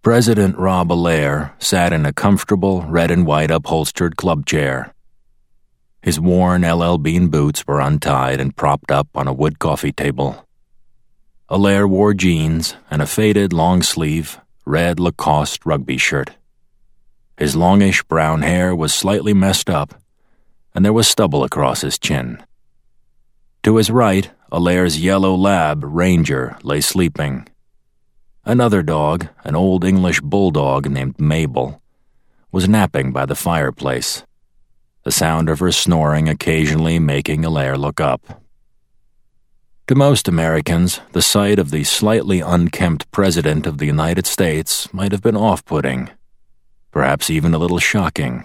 President Rob Allaire sat in a comfortable red and white upholstered club chair. His worn LL Bean boots were untied and propped up on a wood coffee table. Allaire wore jeans and a faded long-sleeve, red Lacoste rugby shirt. His longish brown hair was slightly messed up, and there was stubble across his chin. To his right, Allaire's yellow lab, Ranger, lay sleeping. Another dog, an old English bulldog named Mabel, was napping by the fireplace, the sound of her snoring occasionally making Allaire look up. To most Americans, the sight of the slightly unkempt President of the United States might have been off-putting, perhaps even a little shocking.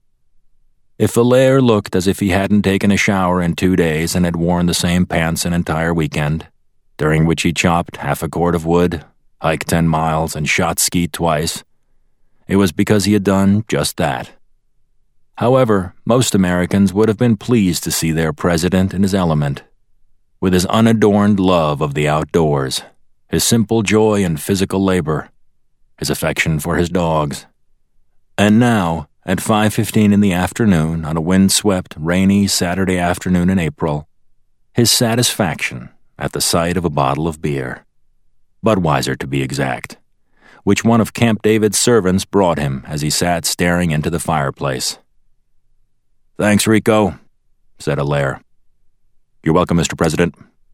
If Allaire looked as if he hadn't taken a shower in 2 days and had worn the same pants an entire weekend, during which he chopped half a cord of wood, hiked 10 miles, and shot ski twice, it was because he had done just that. However, most Americans would have been pleased to see their president in his element, with his unadorned love of the outdoors, his simple joy in physical labor, his affection for his dogs. And now, at 5:15 in the afternoon on a windswept, rainy Saturday afternoon in April, his satisfaction at the sight of a bottle of beer, Budweiser to be exact, which one of Camp David's servants brought him as he sat staring into the fireplace. "Thanks, Rico," said Allaire. "You're welcome, Mr. President."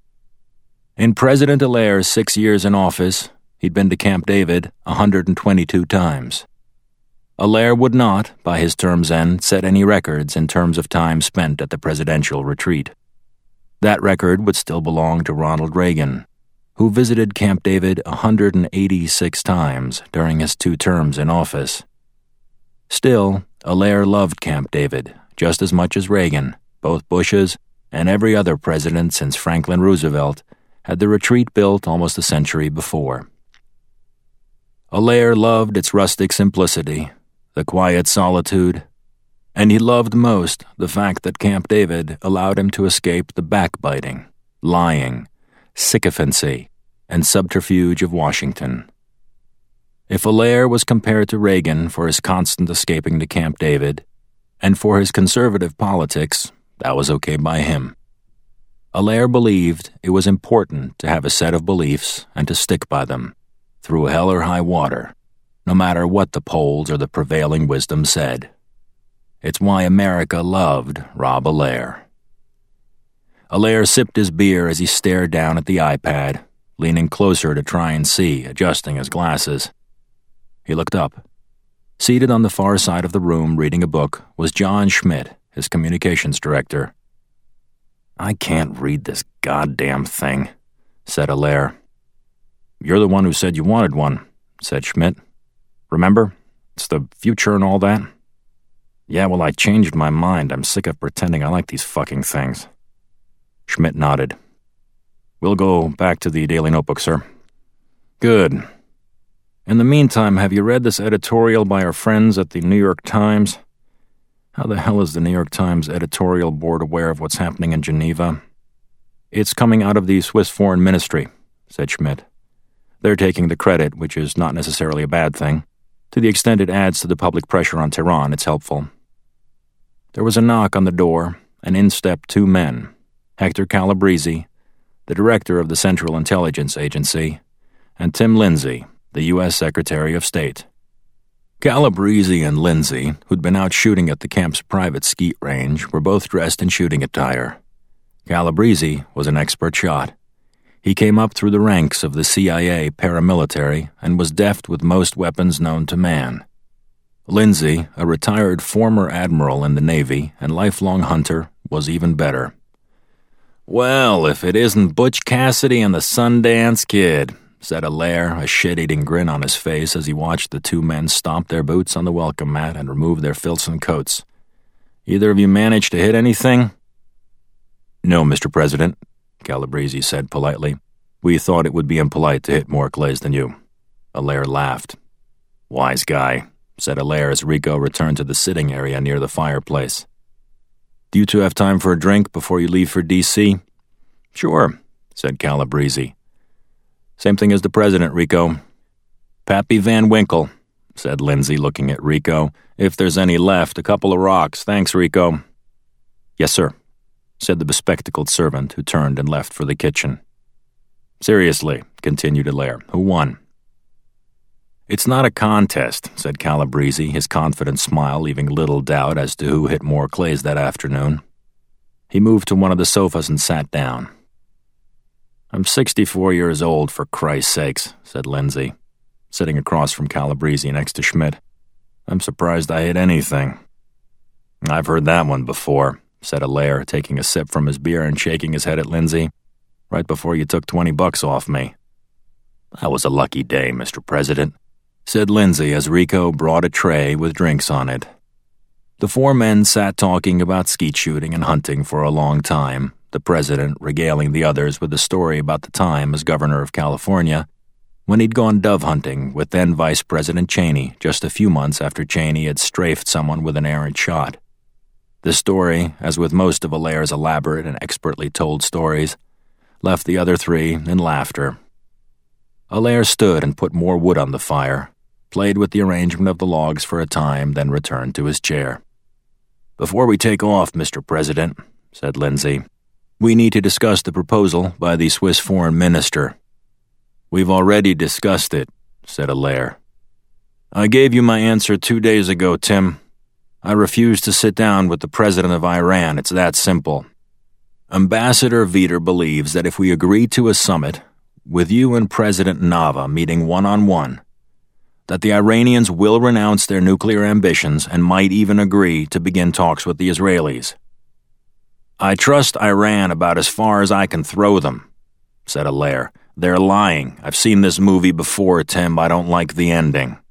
In President Allaire's 6 years in office, he'd been to Camp David 122 times. Allaire would not, by his term's end, set any records in terms of time spent at the presidential retreat. That record would still belong to Ronald Reagan, who visited Camp David 186 times during his 2 terms in office. Still, Allaire loved Camp David just as much as Reagan, both Bushes, and every other president since Franklin Roosevelt had the retreat built almost a century before. Allaire loved its rustic simplicity, the quiet solitude, and he loved most the fact that Camp David allowed him to escape the backbiting, lying, sycophancy, and subterfuge of Washington. If Allaire was compared to Reagan for his constant escaping to Camp David, and for his conservative politics, that was okay by him. Allaire believed it was important to have a set of beliefs and to stick by them, through hell or high water, no matter what the polls or the prevailing wisdom said. It's why America loved Rob Allaire. Allaire sipped his beer as he stared down at the iPad, leaning closer to try and see, adjusting his glasses. He looked up. Seated on the far side of the room reading a book was John Schmidt, his communications director. "I can't read this goddamn thing," said Allaire. "You're the one who said you wanted one," said Schmidt. "Remember? It's the future and all that." "Yeah, well, I changed my mind. I'm sick of pretending I like these fucking things." Schmidt nodded. "We'll go back to the Daily Notebook, sir." "Good. In the meantime, have you read this editorial by our friends at the New York Times? How the hell is the New York Times editorial board aware of what's happening in Geneva?" "It's coming out of the Swiss Foreign Ministry," said Schmidt. "They're taking the credit, which is not necessarily a bad thing. To the extent it adds to the public pressure on Tehran, it's helpful." There was a knock on the door, and in stepped 2 men, Hector Calabrese, the director of the Central Intelligence Agency, and Tim Lindsay, the U.S. Secretary of State. Calabrese and Lindsay, who'd been out shooting at the camp's private skeet range, were both dressed in shooting attire. Calabrese was an expert shot. He came up through the ranks of the CIA paramilitary and was deft with most weapons known to man. Lindsay, a retired former admiral in the Navy and lifelong hunter, was even better. "Well, if it isn't Butch Cassidy and the Sundance Kid," said Allaire, a shit-eating grin on his face as he watched the 2 men stomp their boots on the welcome mat and remove their Filson coats. "Either of you managed to hit anything?" "No, Mr. President," Calabrese said politely. "We thought it would be impolite to hit more clays than you." Allaire laughed. "Wise guy," said Allaire as Rico returned to the sitting area near the fireplace. "Do you 2 have time for a drink before you leave for D.C.? "Sure," said Calabrese. "Same thing as the president, Rico. "Pappy Van Winkle," said Lindsay, looking at Rico. "If there's any left, a couple of rocks. Thanks, Rico." "Yes, sir," said the bespectacled servant, who turned and left for the kitchen. "Seriously," continued Allaire, "who won?" "It's not a contest," said Calabrese, his confident smile leaving little doubt as to who hit more clays that afternoon. He moved to one of the sofas and sat down. "I'm 64 years old, for Christ's sakes," said Lindsay, sitting across from Calabrese next to Schmidt. "I'm surprised I hit anything." "I've heard that one before," said Allaire, taking a sip from his beer and shaking his head at Lindsay. "Right before you took $20 off me." "That was a lucky day, Mr. President," said Lindsay as Rico brought a tray with drinks on it. The four men sat talking about skeet shooting and hunting for a long time, the president regaling the others with a story about the time as governor of California when he'd gone dove hunting with then Vice President Cheney just a few months after Cheney had strafed someone with an errant shot. The story, as with most of Allaire's elaborate and expertly told stories, left the other three in laughter. Allaire stood and put more wood on the fire, played with the arrangement of the logs for a time, then returned to his chair. "Before we take off, Mr. President," said Lindsay, "we need to discuss the proposal by the Swiss foreign minister." "We've already discussed it," said Allaire. "I gave you my answer 2 days ago, Tim. I refuse to sit down with the president of Iran. It's that simple. Ambassador Veeder believes that if we agree to a summit, with you and President Nava meeting one-on-one, that the Iranians will renounce their nuclear ambitions and might even agree to begin talks with the Israelis. I trust Iran about as far as I can throw them," said Allaire. "They're lying. I've seen this movie before, Tim. I don't like the ending."